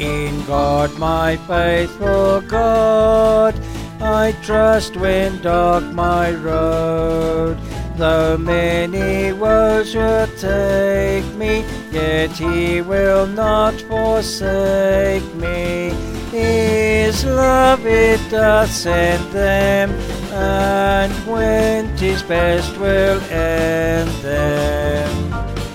In God, my faithful God, I trust when dark my road. Though many woes should take me, yet He will not forsake me. His love it doth send them, and when 'tis best will end them.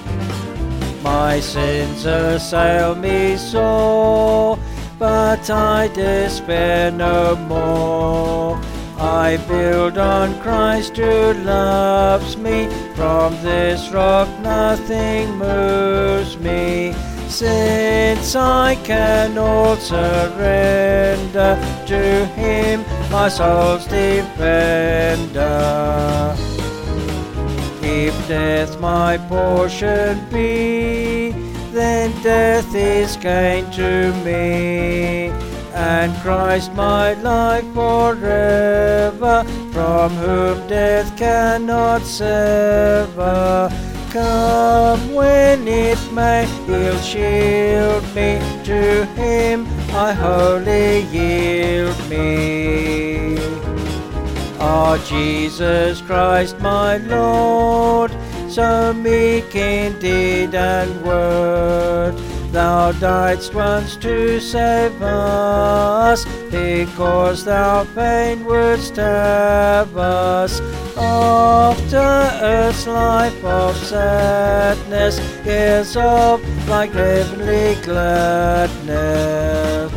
My sins assail me sore, but I despair no more. I build on Christ who loves me, from this rock nothing moves me. Since I can all surrender to Him, my soul's defender. If death my portion be, then death is gain to me, and Christ my life forever, from whom death cannot sever. Come when it may, He'll shield me, to Him I wholly yield me. Ah, Jesus Christ my Lord, so meek in deed and word, Thou diedst once to save us, because Thou fain wouldst have us. After earth's life of sadness, years of like heavenly gladness.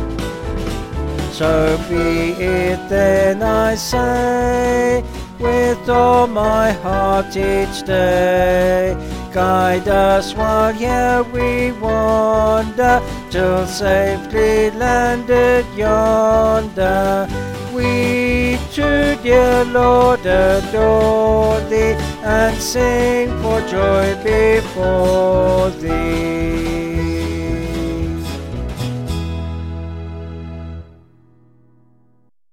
So be it then, I say, with all my heart each day. Guide us while here we wander, till safely landed yonder. We too, dear Lord, adore Thee, and sing for joy before Thee.